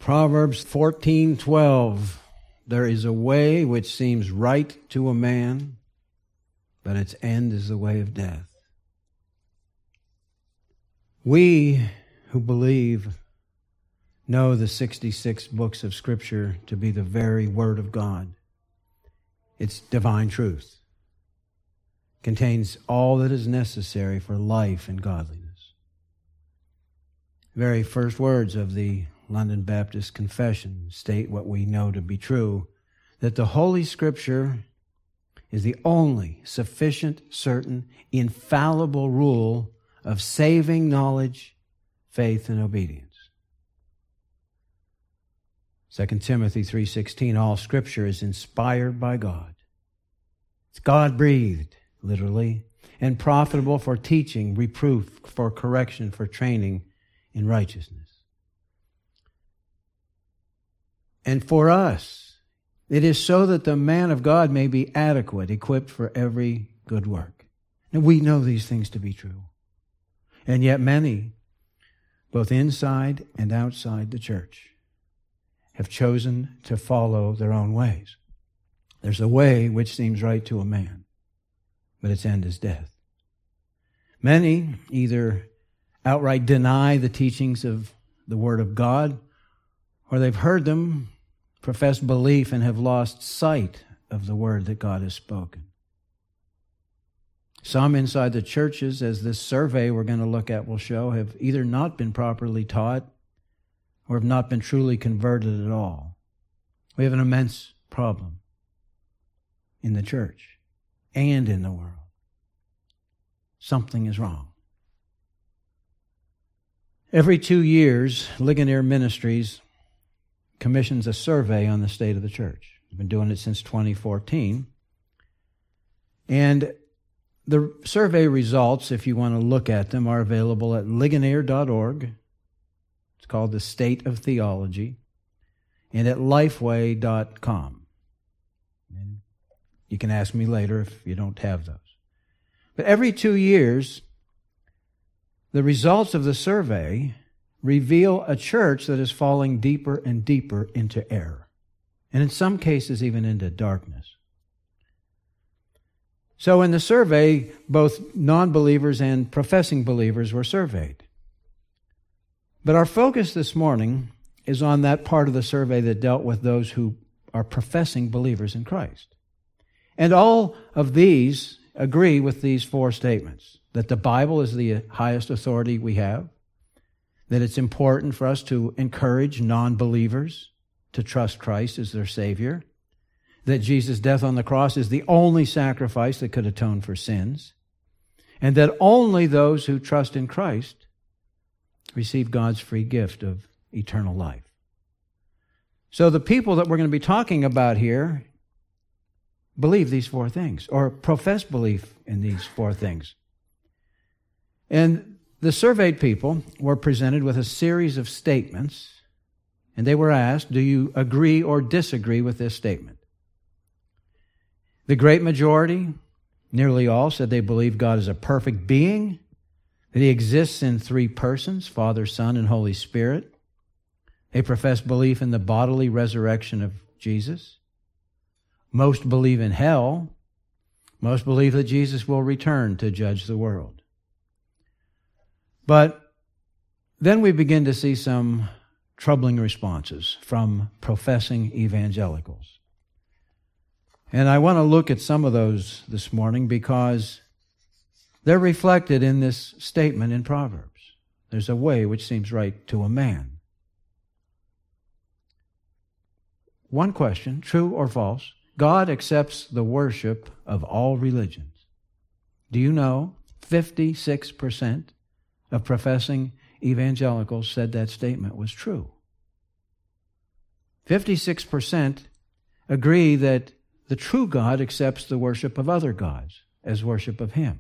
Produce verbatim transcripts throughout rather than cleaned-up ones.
Proverbs fourteen twelve. There is a way which seems right to a man, but its end is the way of death. We who believe know the sixty-six books of Scripture to be the very Word of God. It's divine truth. Contains all that is necessary for life and godliness. The very first words of the London Baptist Confession state what we know to be true, that the Holy Scripture is the only sufficient, certain, infallible rule of saving knowledge, faith, and obedience. Second Timothy three sixteen, all Scripture is inspired by God. It's God-breathed, literally, and profitable for teaching, reproof, for correction, for training in righteousness. And for us, it is so that the man of God may be adequate, equipped for every good work. And we know these things to be true. And yet many, both inside and outside the church, have chosen to follow their own ways. There's a way which seems right to a man, but its end is death. Many either outright deny the teachings of the Word of God, or they've heard them, profess belief, and have lost sight of the Word that God has spoken. Some inside the churches, as this survey we're going to look at will show, have either not been properly taught or have not been truly converted at all. We have an immense problem in the church and in the world. Something is wrong. Every two years, Ligonier Ministries commissions a survey on the state of the church. We've been doing it since twenty fourteen. And the survey results, if you want to look at them, are available at ligonier dot org. It's called The State of Theology. And at lifeway dot com. And you can ask me later if you don't have those. But every two years, the results of the survey reveal a church that is falling deeper and deeper into error. And in some cases, even into darkness. So in the survey, both non-believers and professing believers were surveyed. But our focus this morning is on that part of the survey that dealt with those who are professing believers in Christ. And all of these agree with these four statements: that the Bible is the highest authority we have, that it's important for us to encourage non-believers to trust Christ as their Savior, that Jesus' death on the cross is the only sacrifice that could atone for sins, and that only those who trust in Christ receive God's free gift of eternal life. So the people that we're going to be talking about here believe these four things, or profess belief in these four things. And the surveyed people were presented with a series of statements, and they were asked, do you agree or disagree with this statement? The great majority, nearly all, said they believe God is a perfect being, that He exists in three persons, Father, Son, and Holy Spirit. They profess belief in the bodily resurrection of Jesus. Most believe in hell. Most believe that Jesus will return to judge the world. But then we begin to see some troubling responses from professing evangelicals. And I want to look at some of those this morning because they're reflected in this statement in Proverbs. There's a way which seems right to a man. One question, true or false: God accepts the worship of all religions. Do you know fifty-six percent of professing evangelicals said that statement was true? fifty-six percent agree that the true God accepts the worship of other gods as worship of Him.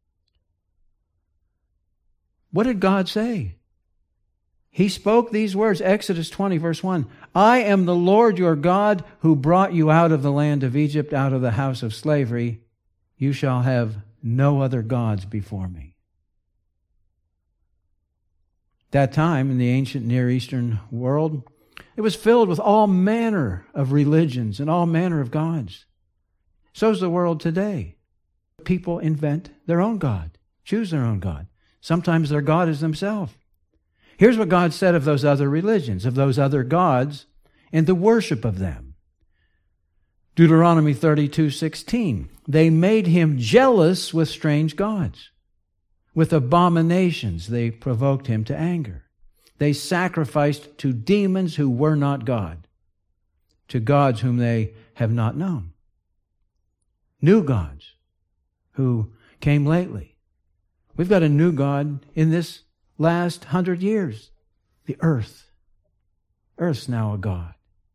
What did God say? He spoke these words, Exodus twenty, verse one, I am the Lord your God who brought you out of the land of Egypt, out of the house of slavery. You shall have no other gods before me. That time in the ancient Near Eastern world, it was filled with all manner of religions and all manner of gods. So's the world today. People invent their own God, choose their own God. Sometimes their God is themselves. Here's what God said of those other religions, of those other gods, and the worship of them. Deuteronomy thirty-two sixteen. They made him jealous with strange gods. With abominations they provoked him to anger. They sacrificed to demons who were not God, to gods whom they have not known. New gods who came lately. We've got a new God in this last hundred years. The earth. Earth's now a god.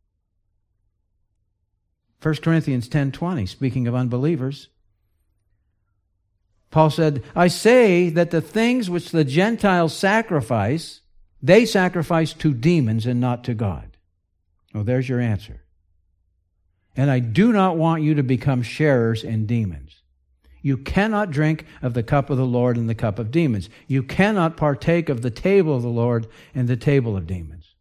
First Corinthians ten twenty, speaking of unbelievers, Paul said, I say that the things which the Gentiles sacrifice, they sacrifice to demons and not to God. Oh, there's your answer. And I do not want you to become sharers in demons. You cannot drink of the cup of the Lord and the cup of demons. You cannot partake of the table of the Lord and the table of demons.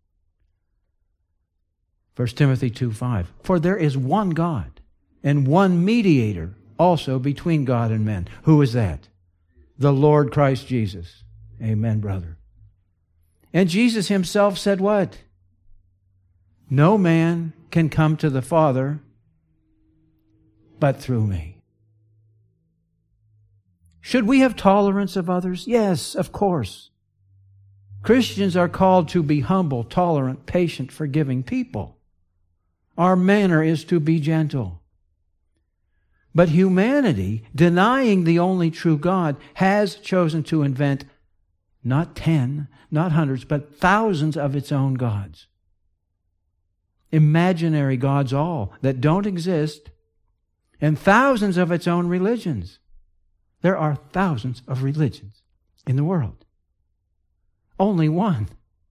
First Timothy two five. For there is one God and one mediator also between God and men. Who is that? The Lord Christ Jesus. Amen, brother. And Jesus himself said what? No man can come to the Father but through me. Should we have tolerance of others? Yes, of course. Christians are called to be humble, tolerant, patient, forgiving people. Our manner is to be gentle. But humanity, denying the only true God, has chosen to invent not ten, not hundreds, but thousands of its own gods. Imaginary gods all that don't exist, and thousands of its own religions. There are thousands of religions in the world. Only one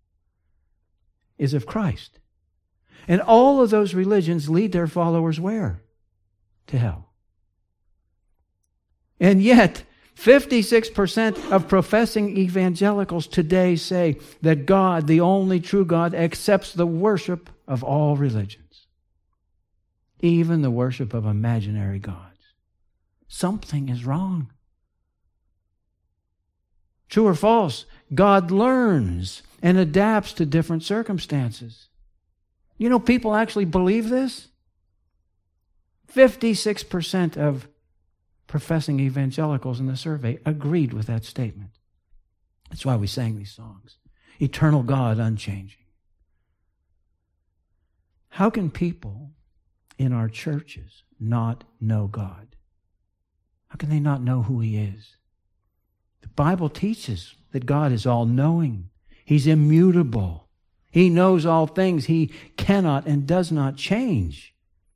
is of Christ. And all of those religions lead their followers where? To hell. And yet, fifty-six percent of professing evangelicals today say that God, the only true God, accepts the worship of all religions, even the worship of imaginary gods. Something is wrong. True or false? God learns and adapts to different circumstances. You know, people actually believe this. fifty-six percent of professing evangelicals in the survey agreed with that statement. That's why we sang these songs. Eternal God, unchanging. How can people in our churches not know God? How can they not know who He is? The Bible teaches that God is all-knowing. He's immutable. He knows all things. He cannot and does not change.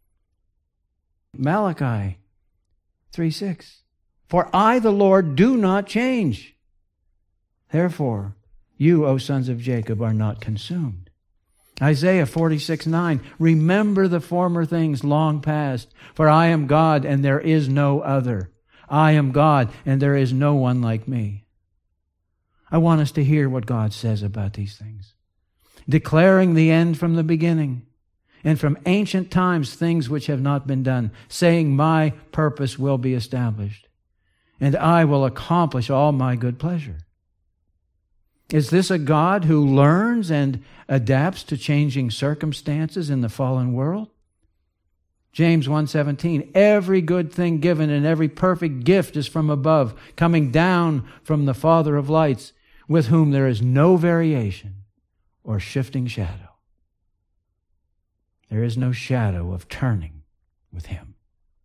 Malachi three six. For I, the Lord, do not change. Therefore, you, O sons of Jacob, are not consumed. Isaiah forty-six nine. Remember the former things long past, for I am God and there is no other. I am God and there is no one like me. I want us to hear what God says about these things. Declaring the end from the beginning, and from ancient times things which have not been done, saying, my purpose will be established, and I will accomplish all my good pleasure. Is this a God who learns and adapts to changing circumstances in the fallen world? James one seventeen, every good thing given and every perfect gift is from above, coming down from the Father of lights, with whom there is no variation or shifting shadow. There is no shadow of turning with Him.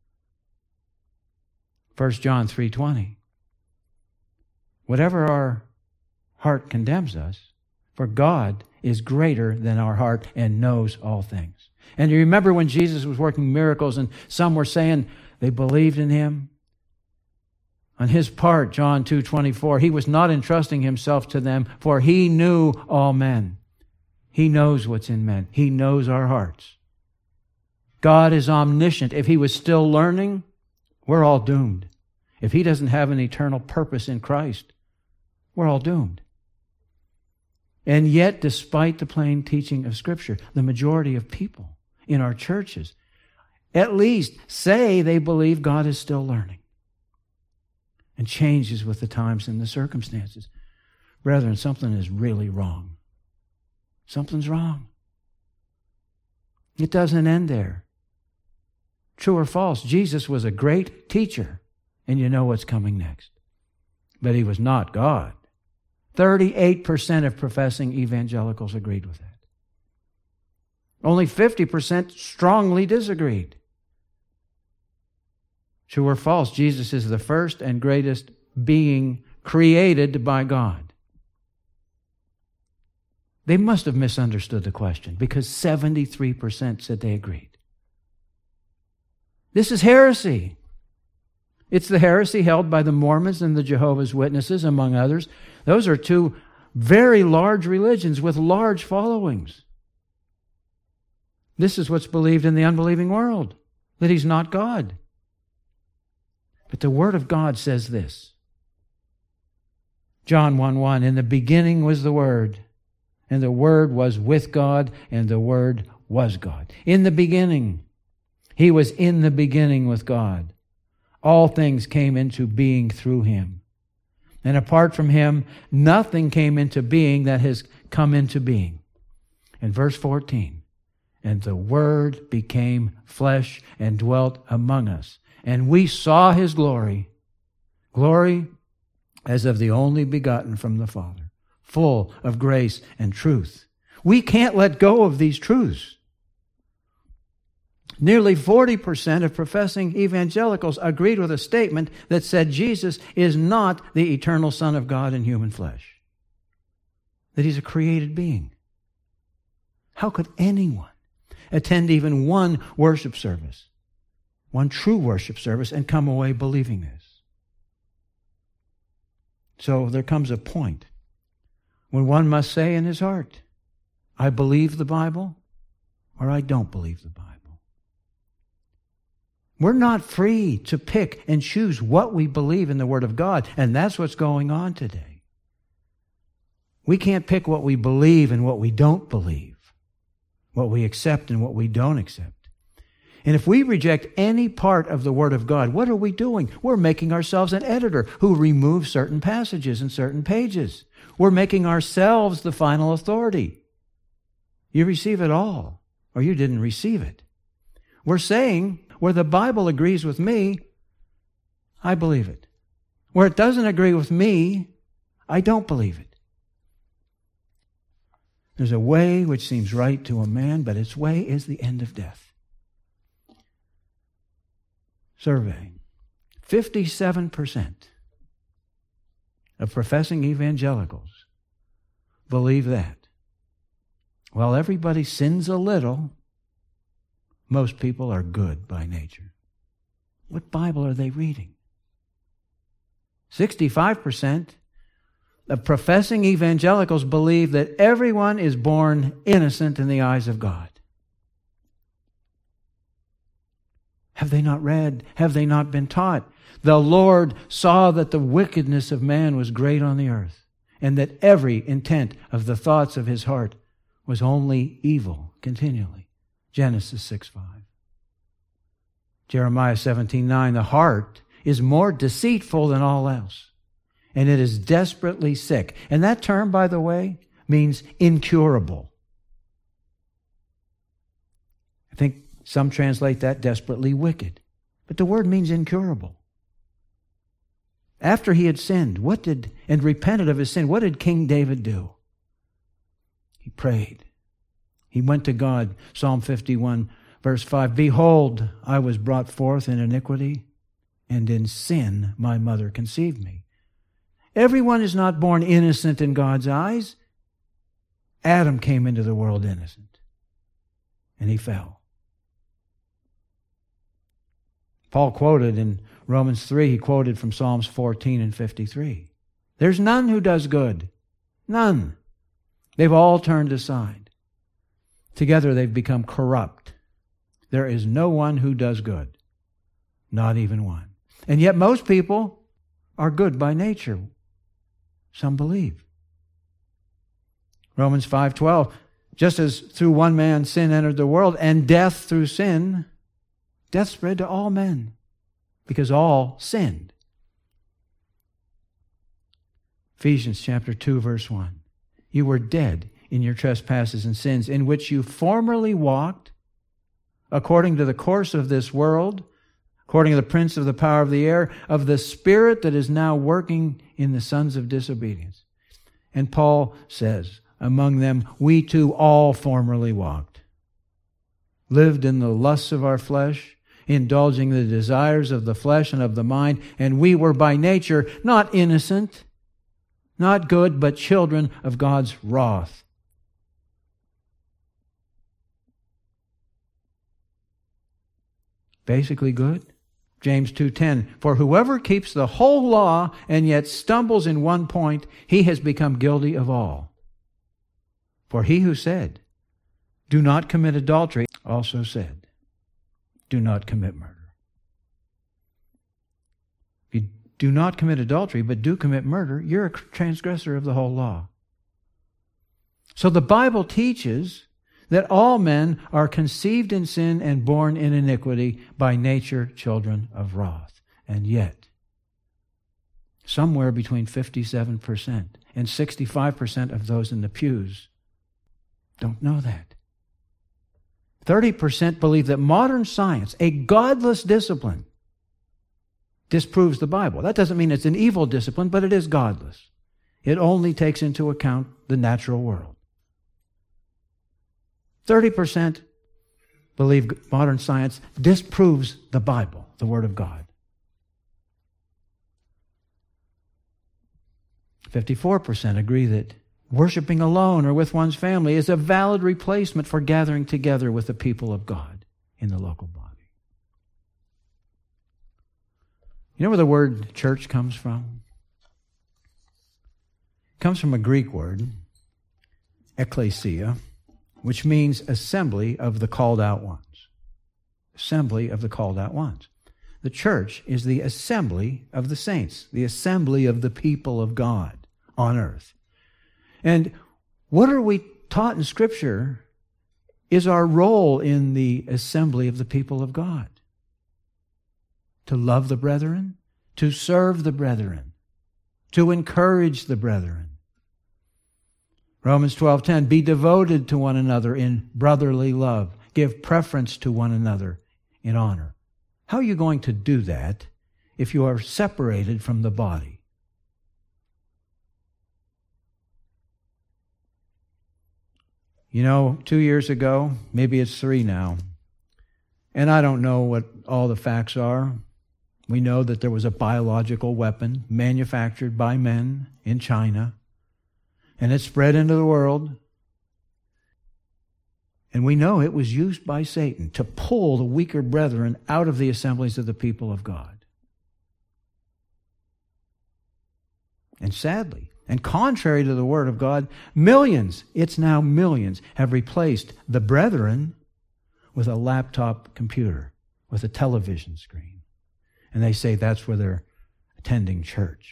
First John three twenty. Whatever our heart condemns us, for God is greater than our heart and knows all things. And you remember when Jesus was working miracles and some were saying they believed in Him? On His part, John two twenty-four, He was not entrusting Himself to them, for He knew all men. He knows what's in men. He knows our hearts. God is omniscient. If He was still learning, we're all doomed. If He doesn't have an eternal purpose in Christ, we're all doomed. And yet, despite the plain teaching of Scripture, the majority of people in our churches at least say they believe God is still learning and changes with the times and the circumstances. Brethren, something is really wrong. Something's wrong. It doesn't end there. True or false, Jesus was a great teacher, and you know what's coming next. But he was not God. thirty-eight percent of professing evangelicals agreed with that. Only fifty percent strongly disagreed. True or false, Jesus is the first and greatest being created by God. They must have misunderstood the question because seventy-three percent said they agreed. This is heresy. It's the heresy held by the Mormons and the Jehovah's Witnesses, among others. Those are two very large religions with large followings. This is what's believed in the unbelieving world, that He's not God. But the Word of God says this. John one one, in the beginning was the Word, and the Word was with God, and the Word was God. In the beginning, He was in the beginning with God. All things came into being through Him. And apart from Him, nothing came into being that has come into being. And verse fourteen, and the Word became flesh and dwelt among us. And we saw His glory, glory as of the only begotten from the Father, full of grace and truth. We can't let go of these truths. Nearly forty percent of professing evangelicals agreed with a statement that said Jesus is not the eternal Son of God in human flesh, that He's a created being. How could anyone attend even one worship service, one true worship service, and come away believing this? So there comes a point when one must say in his heart, I believe the Bible or I don't believe the Bible. We're not free to pick and choose what we believe in the Word of God, and that's what's going on today. We can't pick what we believe and what we don't believe, what we accept and what we don't accept. And if we reject any part of the Word of God, what are we doing? We're making ourselves an editor who removes certain passages and certain pages. We're making ourselves the final authority. You receive it all, or you didn't receive it. We're saying, where the Bible agrees with me, I believe it. Where it doesn't agree with me, I don't believe it. There's a way which seems right to a man, but its way is the end of death. Survey. fifty-seven percent of professing evangelicals believe that while everybody sins a little, most people are good by nature. What Bible are they reading? sixty-five percent of professing evangelicals believe that everyone is born innocent in the eyes of God. Have they not read? Have they not been taught? The Lord saw that the wickedness of man was great on the earth, and that every intent of the thoughts of his heart was only evil continually. Genesis six five. Jeremiah seventeen nine. The heart is more deceitful than all else, and it is desperately sick. And that term, by the way, means incurable. I think some translate that desperately wicked. But the word means incurable. After he had sinned, what did, and repented of his sin, what did King David do? He prayed. He went to God. Psalm fifty-one, verse five. Behold, I was brought forth in iniquity, and in sin my mother conceived me. Everyone is not born innocent in God's eyes. Adam came into the world innocent, and he fell. Paul quoted in Romans three, he quoted from Psalms fourteen and fifty-three. There's none who does good. None. They've all turned aside. Together they've become corrupt. There is no one who does good. Not even one. And yet most people are good by nature. Some believe. Romans five twelve, just as through one man sin entered the world, and death through sin, death spread to all men, because all sinned. Ephesians chapter two, verse one. You were dead in your trespasses and sins, in which you formerly walked, according to the course of this world, according to the prince of the power of the air, of the spirit that is now working in the sons of disobedience. And Paul says, among them, we too all formerly walked, lived in the lusts of our flesh, indulging the desires of the flesh and of the mind, and we were by nature not innocent, not good, but children of God's wrath. Basically good. James two ten, for whoever keeps the whole law and yet stumbles in one point, he has become guilty of all. For he who said, do not commit adultery, also said, do not commit murder. If you do not commit adultery, but do commit murder, you're a transgressor of the whole law. So the Bible teaches that all men are conceived in sin and born in iniquity, by nature children of wrath. And yet, somewhere between fifty-seven percent and sixty-five percent of those in the pews don't know that. thirty percent believe that modern science, a godless discipline, disproves the Bible. That doesn't mean it's an evil discipline, but it is godless. It only takes into account the natural world. thirty percent believe modern science disproves the Bible, the Word of God. fifty-four percent agree that worshiping alone or with one's family is a valid replacement for gathering together with the people of God in the local body. You know where the word church comes from? It comes from a Greek word, ekklesia, which means assembly of the called out ones. Assembly of the called out ones. The church is the assembly of the saints, the assembly of the people of God on earth. And what are we taught in Scripture is our role in the assembly of the people of God. To love the brethren, to serve the brethren, to encourage the brethren. Romans twelve ten, be devoted to one another in brotherly love. Give preference to one another in honor. How are you going to do that if you are separated from the body? You know, two years ago, maybe it's three now, and I don't know what all the facts are. We know that there was a biological weapon manufactured by men in China, and it spread into the world. And we know it was used by Satan to pull the weaker brethren out of the assemblies of the people of God. And sadly, and contrary to the Word of God, millions, it's now millions, have replaced the brethren with a laptop computer, with a television screen. And they say that's where they're attending church.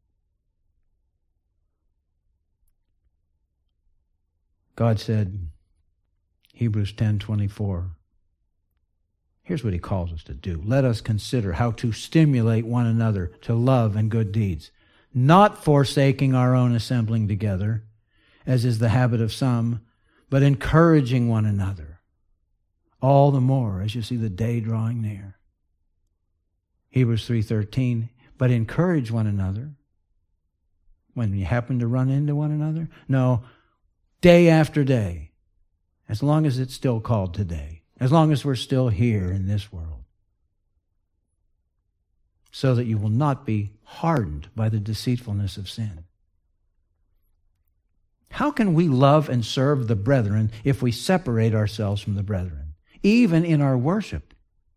God said, Hebrews ten twenty-four, here's what He calls us to do. Let us consider how to stimulate one another to love and good deeds, not forsaking our own assembling together, as is the habit of some, but encouraging one another, all the more as you see the day drawing near. Hebrews three thirteen, but encourage one another when you happen to run into one another. No, day after day, as long as it's still called today, as long as we're still here in this world, so that you will not be hardened by the deceitfulness of sin. How can we love and serve the brethren if we separate ourselves from the brethren, even in our worship?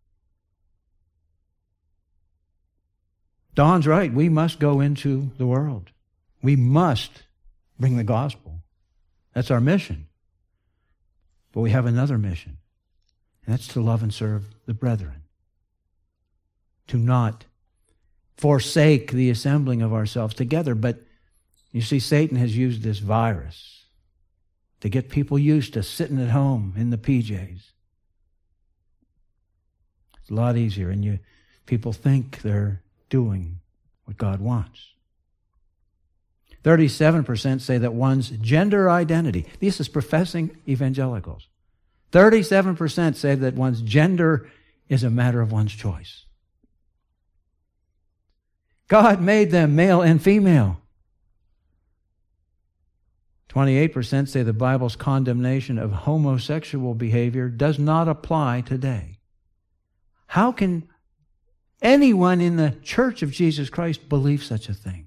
Don's right. We must go into the world. We must bring the gospel. That's our mission. But we have another mission, and that's to love and serve the brethren. To not forsake the assembling of ourselves together. But you see, Satan has used this virus to get people used to sitting at home in the P Js. It's a lot easier, and you people think they're doing what God wants. thirty-seven percent say that one's gender identity, this is professing evangelicals, thirty-seven percent say that one's gender is a matter of one's choice. God made them male and female. twenty-eight percent say the Bible's condemnation of homosexual behavior does not apply today. How can anyone in the Church of Jesus Christ believe such a thing?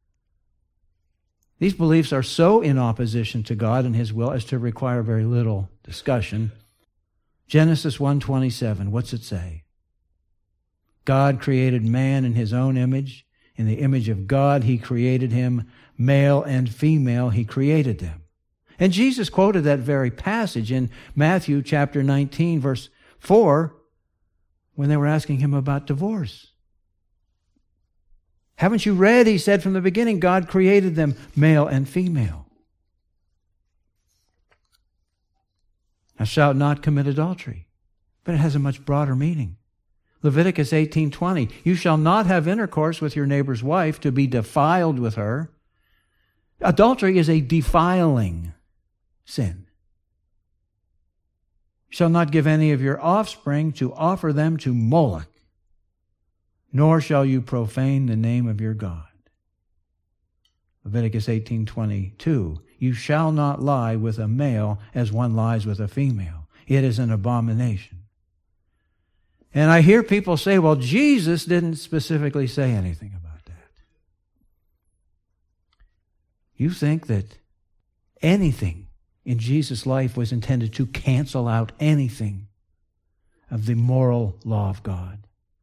These beliefs are so in opposition to God and His will as to require very little discussion. Genesis one twenty-seven, what's it say? God created man in His own image. In the image of God, He created him. Male and female, He created them. And Jesus quoted that very passage in Matthew chapter nineteen, verse four, when they were asking Him about divorce. Haven't you read, He said from the beginning, God created them male and female. Thou shalt not commit adultery. But it has a much broader meaning. Leviticus eighteen twenty, you shall not have intercourse with your neighbor's wife to be defiled with her. Adultery is a defiling sin. You shall not give any of your offspring to offer them to Moloch, nor shall you profane the name of your God. Leviticus eighteen twenty-two, you shall not lie with a male as one lies with a female. It is an abomination. And I hear people say, well, Jesus didn't specifically say anything about that. You think that anything in Jesus' life was intended to cancel out anything of the moral law of God.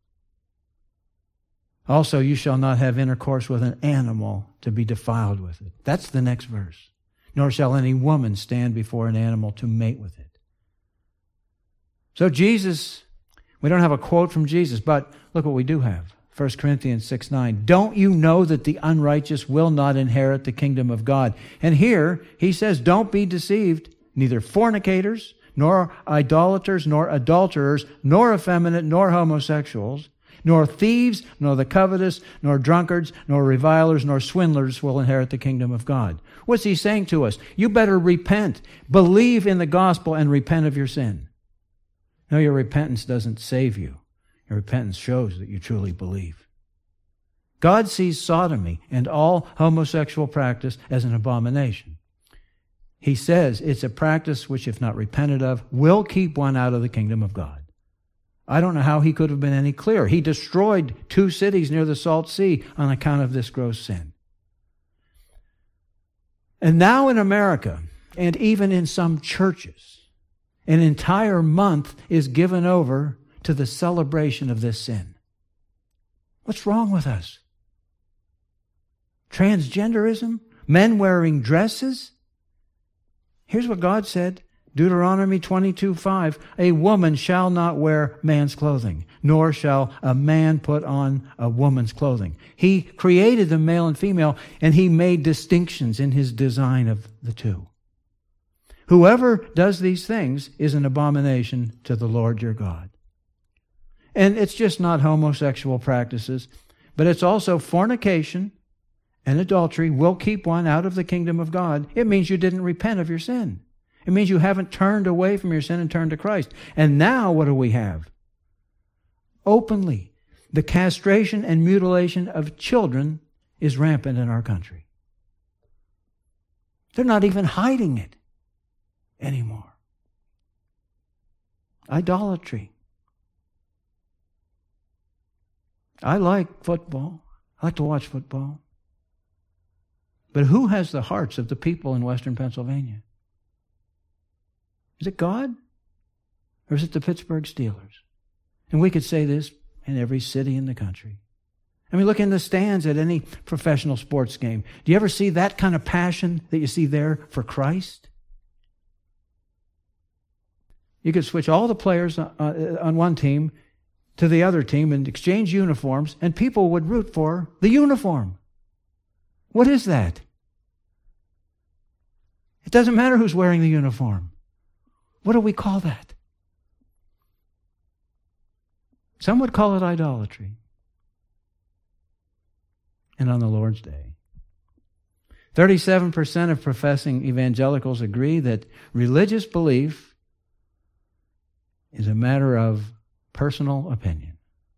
Also, you shall not have intercourse with an animal to be defiled with it. That's the next verse. Nor shall any woman stand before an animal to mate with it. So Jesus, we don't have a quote from Jesus, but look what we do have. First Corinthians six nine. Don't you know that the unrighteous will not inherit the kingdom of God? And here he says, don't be deceived, neither fornicators, nor idolaters, nor adulterers, nor effeminate, nor homosexuals, nor thieves, nor the covetous, nor drunkards, nor revilers, nor swindlers will inherit the kingdom of God. What's he saying to us? You better repent, believe in the gospel, and repent of your sin. No, your repentance doesn't save you. Your repentance shows that you truly believe. God sees sodomy and all homosexual practice as an abomination. He says it's a practice which, if not repented of, will keep one out of the kingdom of God. I don't know how he could have been any clearer. He destroyed two cities near the Salt Sea on account of this gross sin. And now in America, and even in some churches, an entire month is given over to the celebration of this sin. What's wrong with us? Transgenderism? Men wearing dresses? Here's what God said, Deuteronomy twenty-two five, a woman shall not wear man's clothing, nor shall a man put on a woman's clothing. He created them male and female, and He made distinctions in His design of the two. Whoever does these things is an abomination to the Lord your God. And it's just not homosexual practices, but it's also fornication and adultery will keep one out of the kingdom of God. It means you didn't repent of your sin. It means you haven't turned away from your sin and turned to Christ. And now what do we have? Openly, the castration and mutilation of children is rampant in our country. They're not even hiding it anymore. Idolatry. I like football. I like to watch football. But who has the hearts of the people in Western Pennsylvania? Is it God? Or is it the Pittsburgh Steelers? And we could say this in every city in the country. I mean, look in the stands at any professional sports game. Do you ever see that kind of passion that you see there for Christ? You could switch all the players on one team to the other team and exchange uniforms, and people would root for the uniform. What is that? It doesn't matter who's wearing the uniform. What do we call that? Some would call it idolatry. And on the Lord's Day, thirty-seven percent of professing evangelicals agree that religious belief is a matter of personal opinion.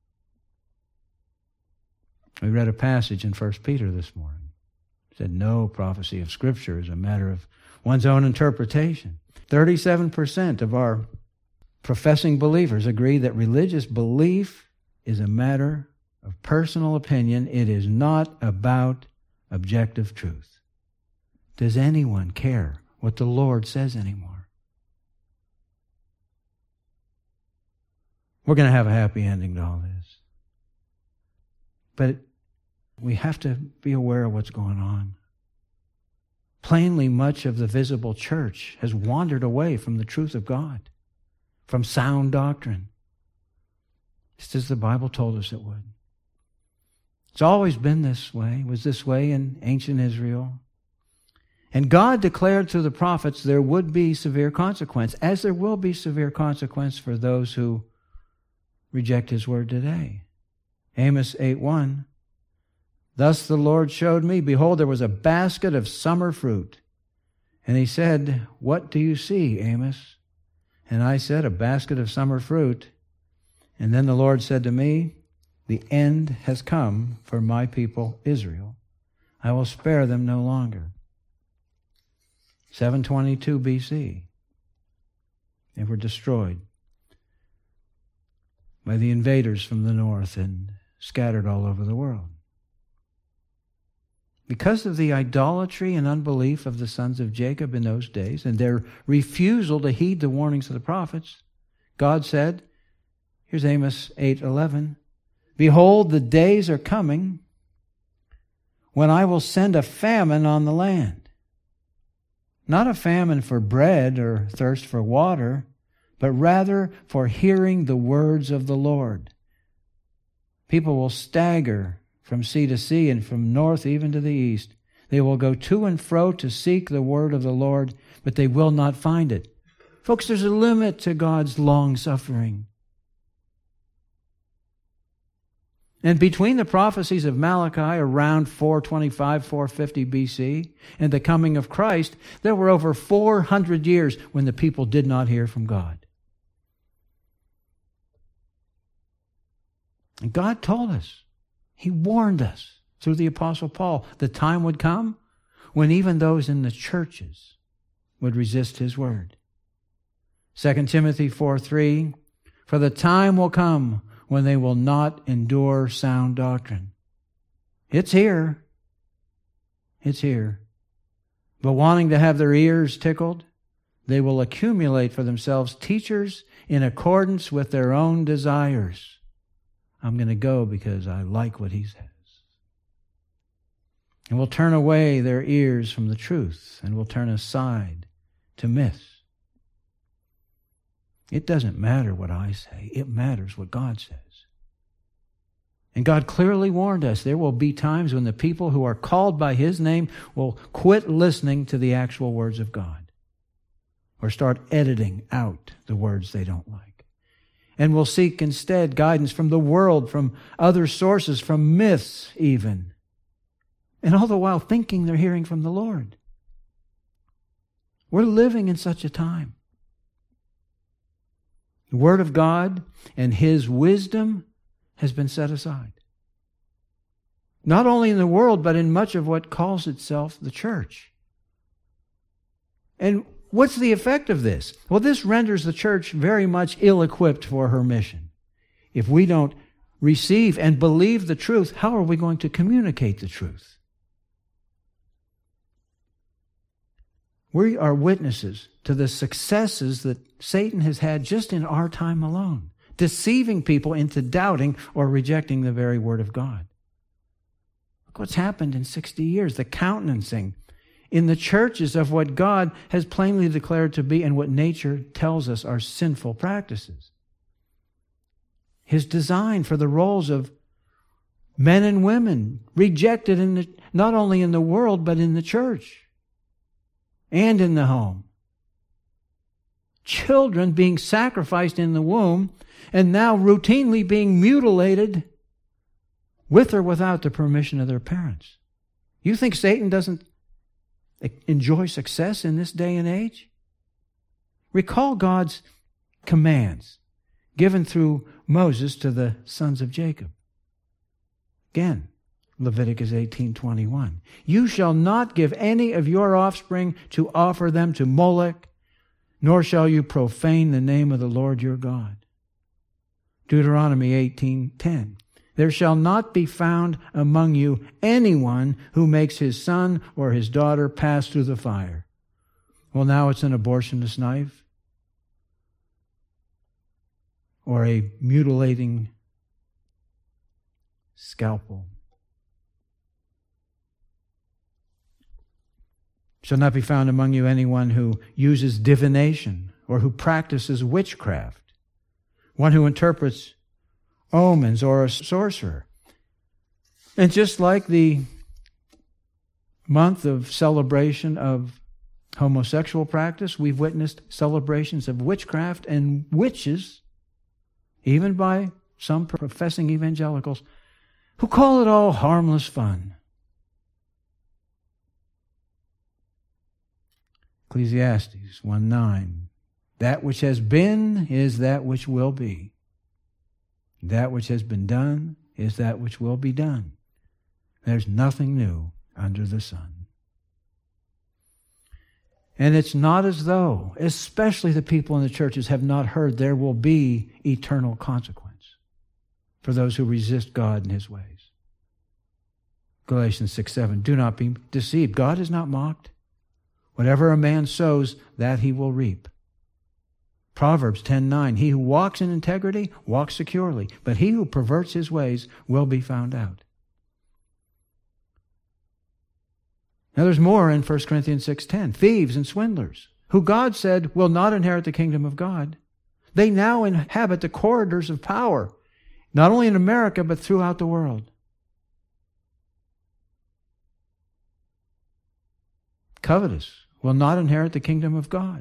We read a passage in First Peter this morning. It said, no prophecy of Scripture is a matter of one's own interpretation. thirty-seven percent of our professing believers agree that religious belief is a matter of personal opinion. It is not about objective truth. Does anyone care what the Lord says anymore? We're going to have a happy ending to all this. But we have to be aware of what's going on. Plainly, much of the visible church has wandered away from the truth of God, from sound doctrine, just as the Bible told us it would. It's always been this way. It was this way in ancient Israel. And God declared through the prophets there would be severe consequence, as there will be severe consequence for those who reject His word today. Amos eight one, thus the Lord showed me, behold, there was a basket of summer fruit. And He said, what do you see, Amos? And I said, a basket of summer fruit. And then the Lord said to me, the end has come for my people Israel. I will spare them no longer. seven twenty-two B C, they were destroyed by the invaders from the north and scattered all over the world. Because of the idolatry and unbelief of the sons of Jacob in those days and their refusal to heed the warnings of the prophets, God said, here's Amos eight eleven, behold, the days are coming when I will send a famine on the land. Not a famine for bread or thirst for water, but rather for hearing the words of the Lord. People will stagger from sea to sea and from north even to the east. They will go to and fro to seek the word of the Lord, but they will not find it. Folks, there's a limit to God's long suffering. And between the prophecies of Malachi around four twenty-five, four fifty B C and the coming of Christ, there were over four hundred years when the people did not hear from God. And God told us, He warned us through the Apostle Paul, the time would come when even those in the churches would resist His word. Second Timothy four three, for the time will come when they will not endure sound doctrine. It's here. It's here. But wanting to have their ears tickled, they will accumulate for themselves teachers in accordance with their own desires. I'm going to go because I like what he says. And will turn away their ears from the truth and will turn aside to myths. It doesn't matter what I say. It matters what God says. And God clearly warned us there will be times when the people who are called by His name will quit listening to the actual words of God or start editing out the words they don't like. And will seek instead guidance from the world, from other sources, from myths even. And all the while thinking they're hearing from the Lord. We're living in such a time. The Word of God and His wisdom has been set aside. Not only in the world, but in much of what calls itself the church. And what's the effect of this? Well, this renders the church very much ill-equipped for her mission. If we don't receive and believe the truth, how are we going to communicate the truth? We are witnesses to the successes that Satan has had just in our time alone, deceiving people into doubting or rejecting the very Word of God. Look what's happened in sixty years, the countenancing in the churches of what God has plainly declared to be and what nature tells us are sinful practices. His design for the roles of men and women rejected in the, not only in the world but in the church. and in the home. Children being sacrificed in the womb and now routinely being mutilated with or without the permission of their parents. You think Satan doesn't enjoy success in this day and age? Recall God's commands given through Moses to the sons of Jacob. Again, Leviticus eighteen twenty-one. You shall not give any of your offspring to offer them to Molech, nor shall you profane the name of the Lord your God. Deuteronomy eighteen ten. There shall not be found among you anyone who makes his son or his daughter pass through the fire. Well, now it's an abortionist knife or a mutilating scalpel. Shall not be found among you anyone who uses divination or who practices witchcraft, one who interprets omens or a sorcerer. And just like the month of celebration of homosexual practice, we've witnessed celebrations of witchcraft and witches, even by some professing evangelicals, who call it all harmless fun. Ecclesiastes one nine. That which has been is that which will be. That which has been done is that which will be done. There's nothing new under the sun. And it's not as though, especially the people in the churches, have not heard there will be eternal consequence for those who resist God and His ways. Galatians six seven. Do not be deceived. God is not mocked. Whatever a man sows, that he will reap. Proverbs ten nine. He who walks in integrity walks securely, but he who perverts his ways will be found out. Now there's more in First Corinthians six ten. Thieves and swindlers, who God said will not inherit the kingdom of God, they now inhabit the corridors of power, not only in America, but throughout the world. Covetous will not inherit the kingdom of God.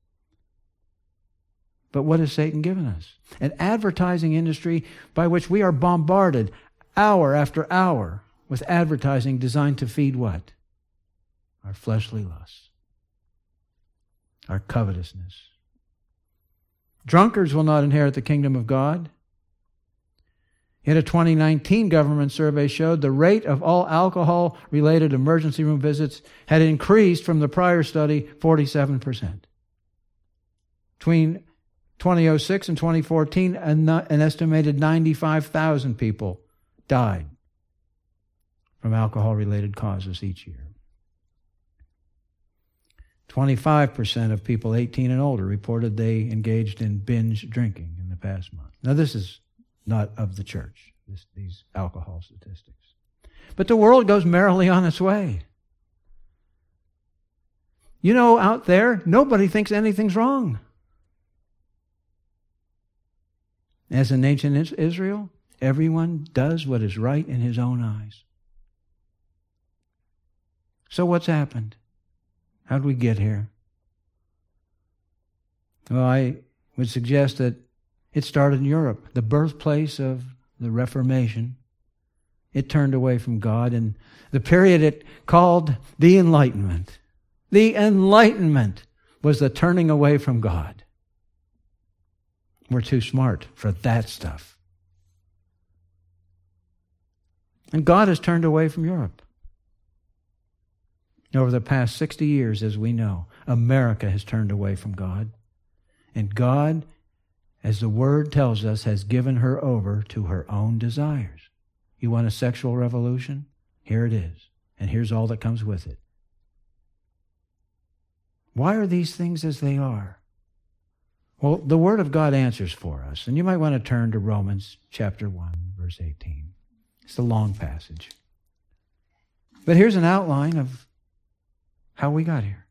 But what has Satan given us? An advertising industry by which we are bombarded hour after hour with advertising designed to feed what? Our fleshly lusts, our covetousness. Drunkards will not inherit the kingdom of God. Yet a twenty nineteen government survey showed the rate of all alcohol-related emergency room visits had increased from the prior study forty-seven percent. Between twenty oh six and twenty fourteen, an estimated ninety-five thousand people died from alcohol-related causes each year. twenty-five percent of people eighteen and older reported they engaged in binge drinking in the past month. Now, this is not of the church, this, these alcohol statistics. But the world goes merrily on its way. You know, out there, nobody thinks anything's wrong. As in ancient Israel, everyone does what is right in his own eyes. So what's happened? How did we get here? Well, I would suggest that it started in Europe, the birthplace of the Reformation. It turned away from God, and the period it called the Enlightenment. The Enlightenment was the turning away from God. We're too smart for that stuff. And God has turned away from Europe. Over the past sixty years, as we know, America has turned away from God. And God, as the Word tells us, has given her over to her own desires. You want a sexual revolution? Here it is. And here's all that comes with it. Why are these things as they are? Well, the Word of God answers for us. And you might want to turn to Romans chapter one, verse eighteen. It's a long passage. But here's an outline of how we got here.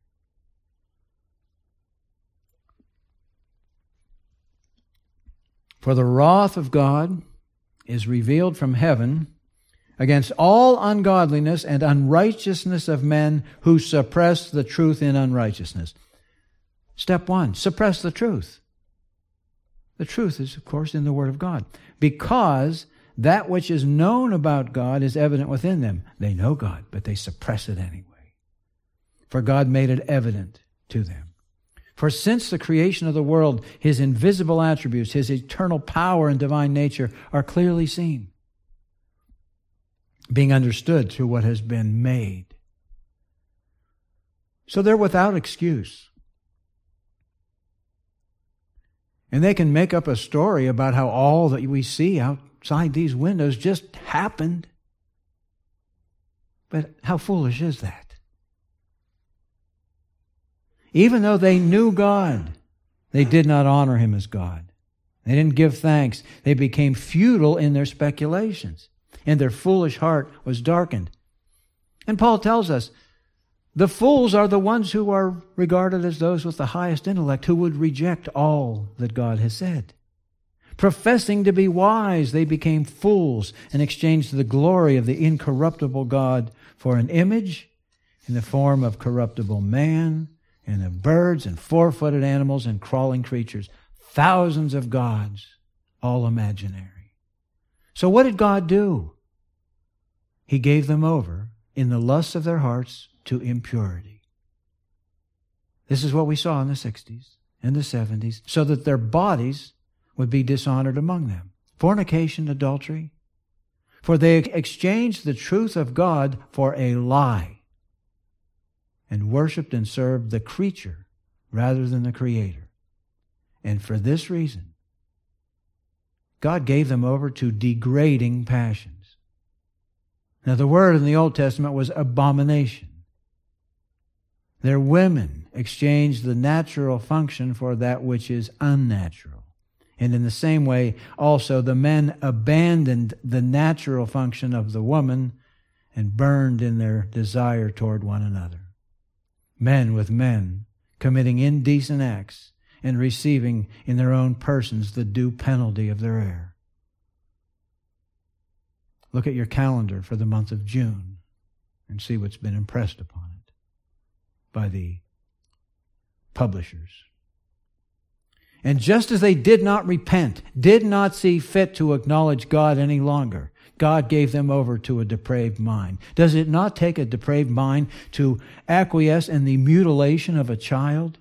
For the wrath of God is revealed from heaven against all ungodliness and unrighteousness of men who suppress the truth in unrighteousness. Step one, suppress the truth. The truth is, of course, in the Word of God. Because that which is known about God is evident within them. They know God, but they suppress it anyway. For God made it evident to them. For since the creation of the world, His invisible attributes, His eternal power and divine nature are clearly seen, being understood through what has been made. So they're without excuse. And they can make up a story about how all that we see outside these windows just happened. But how foolish is that? Even though they knew God, they did not honor Him as God. They didn't give thanks. They became futile in their speculations, and their foolish heart was darkened. And Paul tells us, the fools are the ones who are regarded as those with the highest intellect, who would reject all that God has said. Professing to be wise, they became fools and exchanged the glory of the incorruptible God for an image in the form of corruptible man and of birds and four-footed animals and crawling creatures. Thousands of gods, all imaginary. So what did God do? He gave them over in the lusts of their hearts to impurity. This is what we saw in the sixties and the seventies, so that their bodies would be dishonored among them. Fornication, adultery. For they exchanged the truth of God for a lie and worshipped and served the creature rather than the Creator. And for this reason, God gave them over to degrading passions. Now, the word in the Old Testament was abomination. Their women exchanged the natural function for that which is unnatural. And in the same way, also, the men abandoned the natural function of the woman and burned in their desire toward one another. Men with men, committing indecent acts and receiving in their own persons the due penalty of their error. Look at your calendar for the month of June and see what's been impressed upon it by the publishers. And just as they did not repent, did not see fit to acknowledge God any longer, God gave them over to a depraved mind. Does it not take a depraved mind to acquiesce in the mutilation of a child?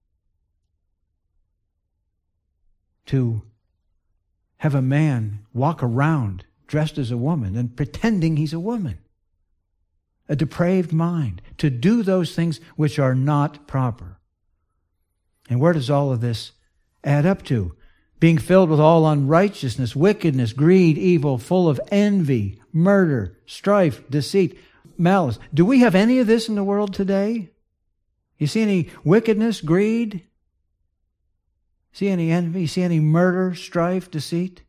To have a man walk around dressed as a woman and pretending he's a woman? A depraved mind, to do those things which are not proper. And where does all of this add up to? Being filled with all unrighteousness, wickedness, greed, evil, full of envy, murder, strife, deceit, malice. Do we have any of this in the world today? You see any wickedness, greed? See any envy? See any murder, strife, deceit?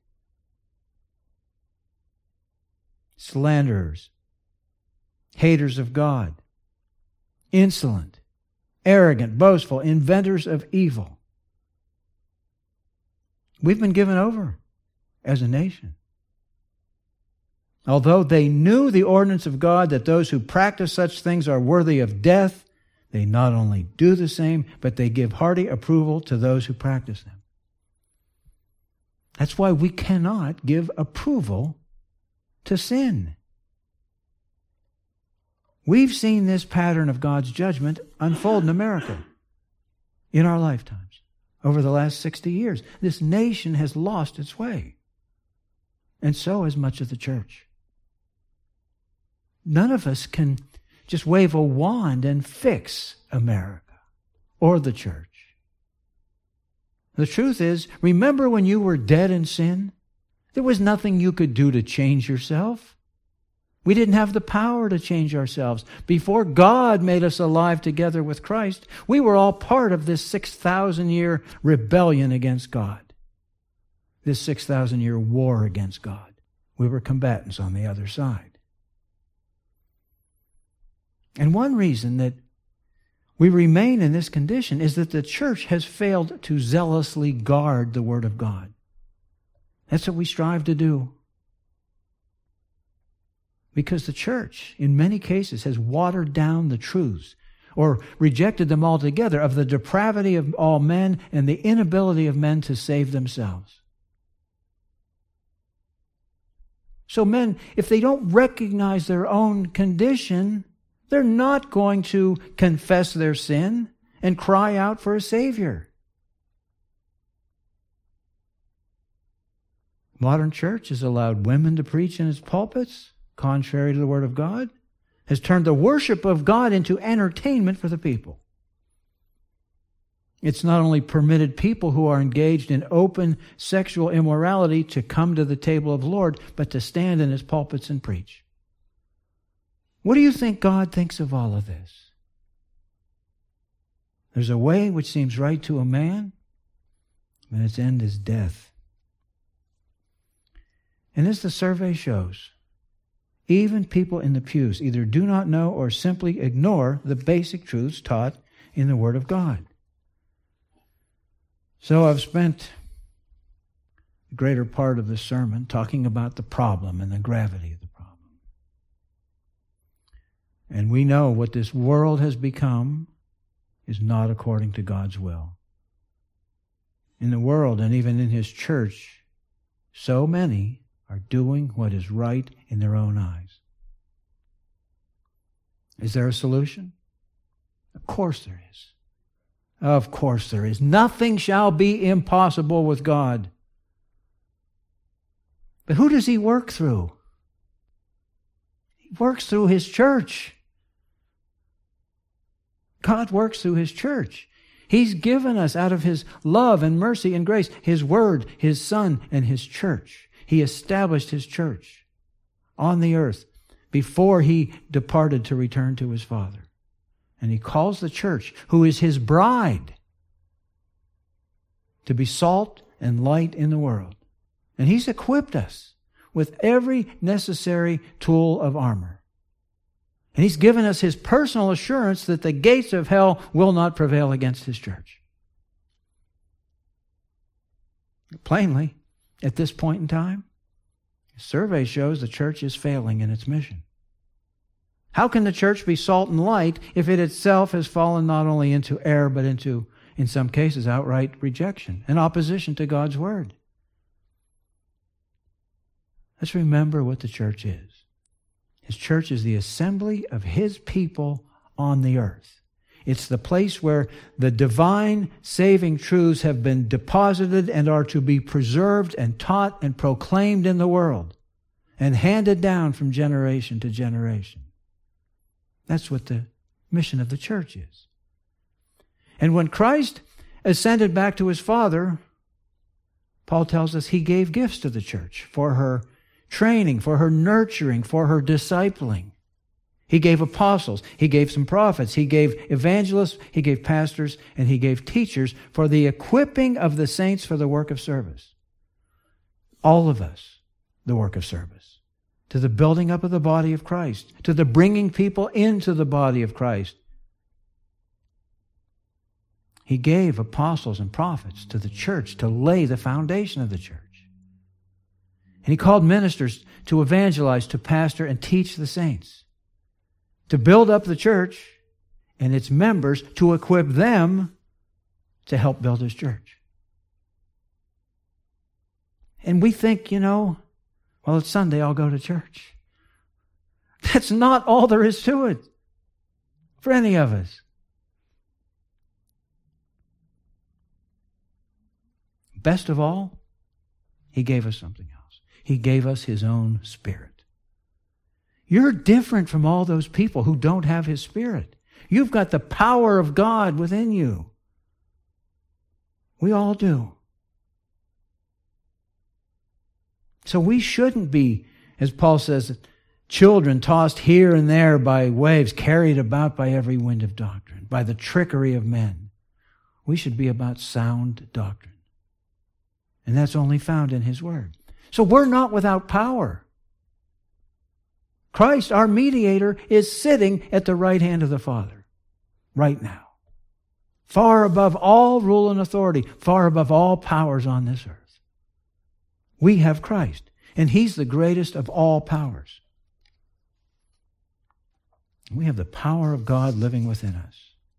Slanderers, haters of God, insolent, arrogant, boastful, inventors of evil. We've been given over as a nation. Although they knew the ordinance of God that those who practice such things are worthy of death, they not only do the same, but they give hearty approval to those who practice them. That's why we cannot give approval to sin. We've seen this pattern of God's judgment unfold in America in our lifetimes. Over the last sixty years, this nation has lost its way. And so has much of the church. None of us can just wave a wand and fix America or the church. The truth is, remember when you were dead in sin? There was nothing you could do to change yourself. We didn't have the power to change ourselves. Before God made us alive together with Christ, we were all part of this six thousand year rebellion against God. This six thousand year war against God. We were combatants on the other side. And one reason that we remain in this condition is that the church has failed to zealously guard the Word of God. That's what we strive to do. Because the church, in many cases, has watered down the truths or rejected them altogether of the depravity of all men and the inability of men to save themselves. So men, if they don't recognize their own condition, they're not going to confess their sin and cry out for a Savior. Modern church has allowed women to preach in its pulpits, contrary to the Word of God, has turned the worship of God into entertainment for the people. It's not only permitted people who are engaged in open sexual immorality to come to the table of the Lord, but to stand in His pulpits and preach. What do you think God thinks of all of this? There's a way which seems right to a man, but its end is death. And as the survey shows, even people in the pews either do not know or simply ignore the basic truths taught in the Word of God. So I've spent the greater part of the sermon talking about the problem and the gravity of the problem. And we know what this world has become is not according to God's will. In the world and even in His church, so many are doing what is right in their own eyes. Is there a solution? Of course there is. Of course there is. Nothing shall be impossible with God. But who does He work through? He works through His church. God works through His church. He's given us out of His love and mercy and grace His Word, His Son, and His church. He established His church on the earth before He departed to return to His Father. And He calls the church, who is His bride, to be salt and light in the world. And He's equipped us with every necessary tool of armor. And He's given us His personal assurance that the gates of hell will not prevail against His church. Plainly, at this point in time, the survey shows the church is failing in its mission. How can the church be salt and light if it itself has fallen not only into error, but into, in some cases, outright rejection and opposition to God's Word? Let's remember what the church is. His church is the assembly of His people on the earth. It's the place where the divine saving truths have been deposited and are to be preserved and taught and proclaimed in the world and handed down from generation to generation. That's what the mission of the church is. And when Christ ascended back to His Father, Paul tells us He gave gifts to the church for her training, for her nurturing, for her discipling. He gave apostles, He gave some prophets, He gave evangelists, He gave pastors, and He gave teachers for the equipping of the saints for the work of service. All of us, the work of service. To the building up of the body of Christ, to the bringing people into the body of Christ. He gave apostles and prophets to the church to lay the foundation of the church. And He called ministers to evangelize, to pastor, and teach the saints. To build up the church and its members, to equip them to help build His church. And we think, you know, well, it's Sunday, I'll go to church. That's not all there is to it for any of us. Best of all, He gave us something else. He gave us His own Spirit. You're different from all those people who don't have His Spirit. You've got the power of God within you. We all do. So we shouldn't be, as Paul says, children tossed here and there by waves, carried about by every wind of doctrine, by the trickery of men. We should be about sound doctrine. And that's only found in His Word. So we're not without power. Christ, our mediator, is sitting at the right hand of the Father right now. Far above all rule and authority, far above all powers on this earth. We have Christ, and He's the greatest of all powers. We have the power of God living within us.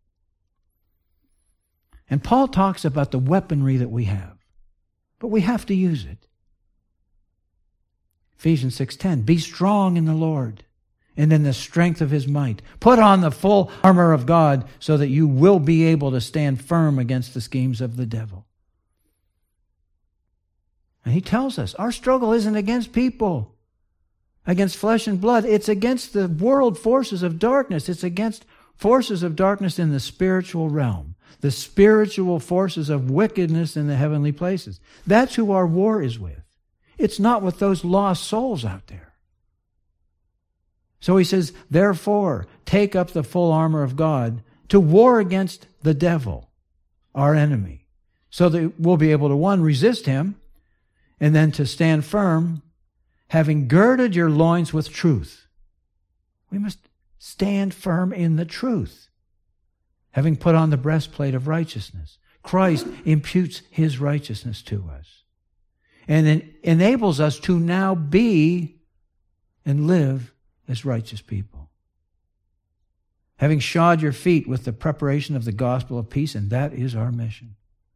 And Paul talks about the weaponry that we have, but we have to use it. Ephesians six ten, be strong in the Lord and in the strength of His might. Put on the full armor of God so that you will be able to stand firm against the schemes of the devil. And he tells us our struggle isn't against people, against flesh and blood. It's against the world forces of darkness. It's against forces of darkness in the spiritual realm, the spiritual forces of wickedness in the heavenly places. That's who our war is with. It's not with those lost souls out there. So he says, therefore, take up the full armor of God to war against the devil, our enemy, so that we'll be able to, one, resist him, and then to stand firm, having girded your loins with truth. We must stand firm in the truth, having put on the breastplate of righteousness. Christ imputes His righteousness to us and it enables us to now be and live as righteous people. Having shod your feet with the preparation of the gospel of peace, and that is our mission.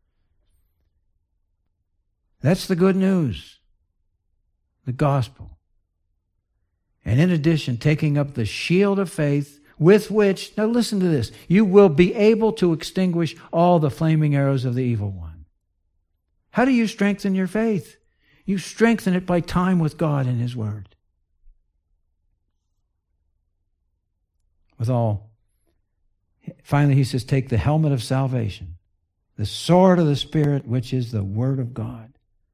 That's the good news, the gospel. And in addition, taking up the shield of faith with which, now listen to this, you will be able to extinguish all the flaming arrows of the evil one. How do you strengthen your faith? You strengthen it by time with God and His Word. With all, finally he says, take the helmet of salvation, the sword of the Spirit, which is the Word of God.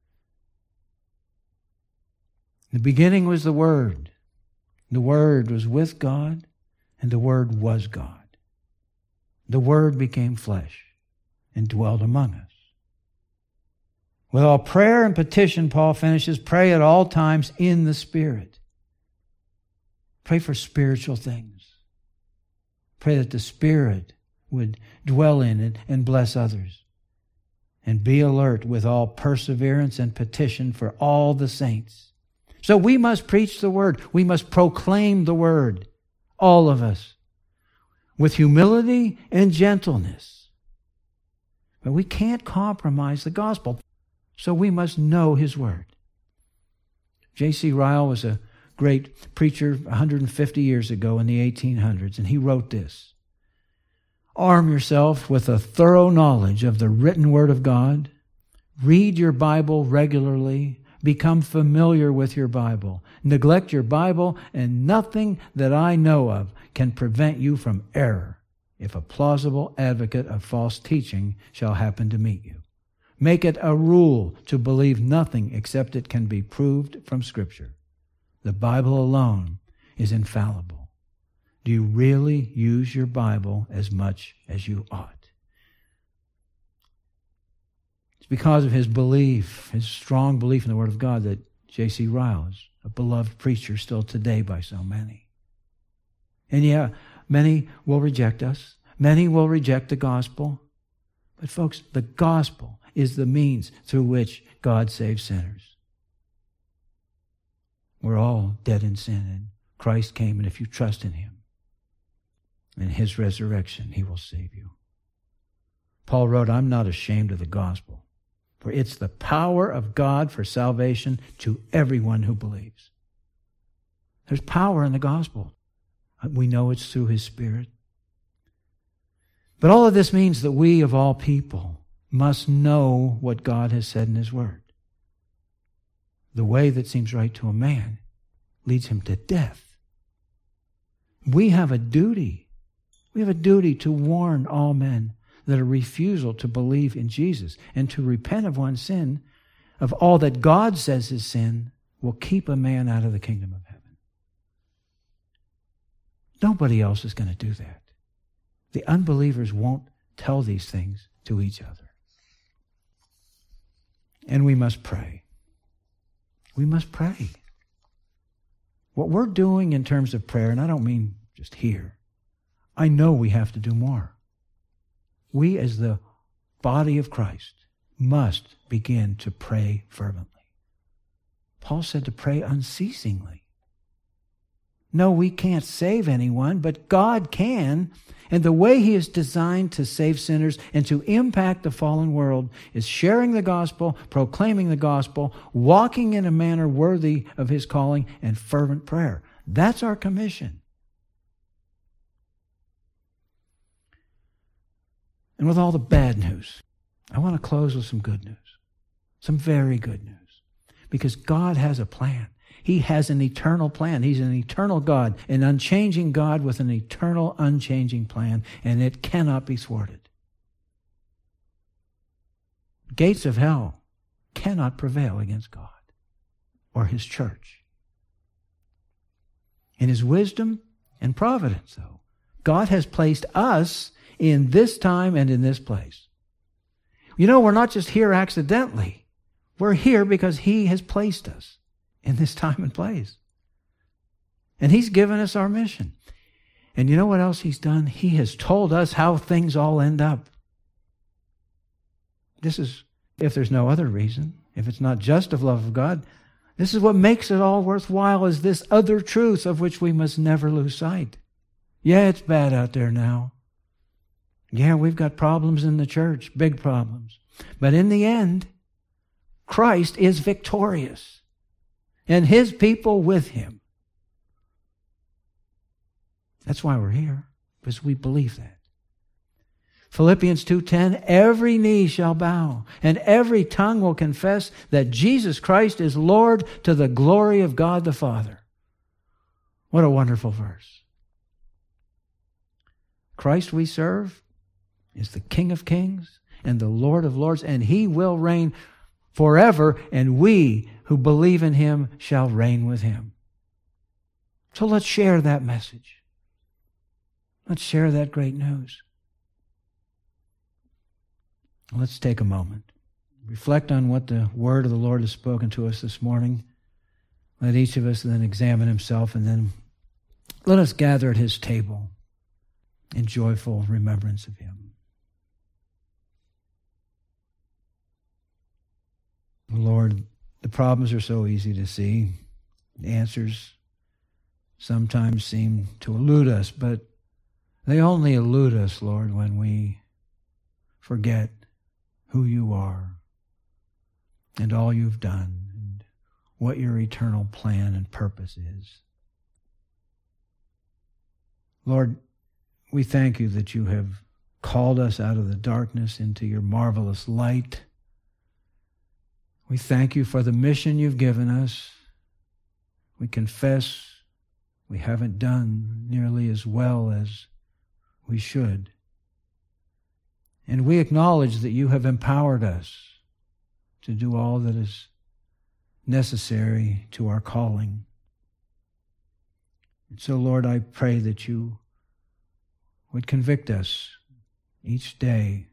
In the beginning was the Word. The Word was with God, and the Word was God. The Word became flesh and dwelt among us. With all prayer and petition, Paul finishes, pray at all times in the Spirit. Pray for spiritual things. Pray that the Spirit would dwell in it and bless others. And be alert with all perseverance and petition for all the saints. So we must preach the Word. We must proclaim the Word, all of us, with humility and gentleness. But we can't compromise the gospel, so we must know His Word. J C Ryle was a great preacher one hundred fifty years ago in the eighteen hundreds, and he wrote this: arm yourself with a thorough knowledge of the written Word of God. Read your Bible regularly. Become familiar with your Bible. Neglect your Bible, and nothing that I know of can prevent you from error if a plausible advocate of false teaching shall happen to meet you. Make it a rule to believe nothing except it can be proved from Scripture. The Bible alone is infallible. Do you really use your Bible as much as you ought? It's because of his belief, his strong belief in the Word of God, that J C Ryle is a beloved preacher still today by so many. And yeah, many will reject us. Many will reject the gospel. But folks, the gospel is the means through which God saves sinners. We're all dead in sin, and Christ came, and if you trust in Him and His resurrection, He will save you. Paul wrote, I'm not ashamed of the gospel, for it's the power of God for salvation to everyone who believes. There's power in the gospel. We know it's through His Spirit. But all of this means that we, of all people, must know what God has said in His Word. The way that seems right to a man leads him to death. We have a duty. We have a duty to warn all men that a refusal to believe in Jesus and to repent of one's sin, of all that God says is sin, will keep a man out of the kingdom of heaven. Nobody else is going to do that. The unbelievers won't tell these things to each other. And we must pray. We must pray. What we're doing in terms of prayer, and I don't mean just here, I know we have to do more. We as the body of Christ must begin to pray fervently. Paul said to pray unceasingly. No, we can't save anyone, but God can. And the way He is designed to save sinners and to impact the fallen world is sharing the gospel, proclaiming the gospel, walking in a manner worthy of His calling, and fervent prayer. That's our commission. And with all the bad news, I want to close with some good news. Some very good news. Because God has a plan. He has an eternal plan. He's an eternal God, an unchanging God with an eternal, unchanging plan, and it cannot be thwarted. Gates of hell cannot prevail against God or His church. In His wisdom and providence, though, God has placed us in this time and in this place. You know, we're not just here accidentally. We're here because He has placed us in this time and place. And He's given us our mission. And you know what else He's done? He has told us how things all end up. This is, if there's no other reason, if it's not just of love of God, this is what makes it all worthwhile, is this other truth of which we must never lose sight. Yeah, it's bad out there now. Yeah, we've got problems in the church, big problems. But in the end, Christ is victorious. And His people with Him. That's why we're here, because we believe that. Philippians two ten, every knee shall bow, and every tongue will confess that Jesus Christ is Lord, to the glory of God the Father. What a wonderful verse. Christ we serve is the King of kings and the Lord of lords, and He will reign forever, and we who believe in Him shall reign with Him. So let's share that message. Let's share that great news. Let's take a moment. Reflect on what the word of the Lord has spoken to us this morning. Let each of us then examine himself, and then let us gather at His table in joyful remembrance of Him. Lord, the problems are so easy to see. The answers sometimes seem to elude us, but they only elude us, Lord, when we forget who You are and all You've done and what Your eternal plan and purpose is. Lord, we thank You that You have called us out of the darkness into Your marvelous light. We thank You for the mission You've given us. We confess we haven't done nearly as well as we should. And we acknowledge that You have empowered us to do all that is necessary to our calling. And so, Lord, I pray that You would convict us each day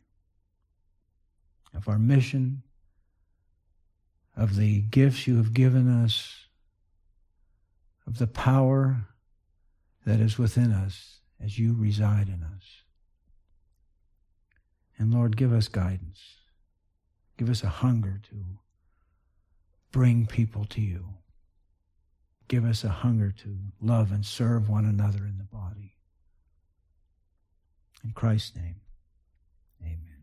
of our mission, of the gifts You have given us, of the power that is within us as You reside in us. And Lord, give us guidance. Give us a hunger to bring people to You. Give us a hunger to love and serve one another in the body. In Christ's name, amen.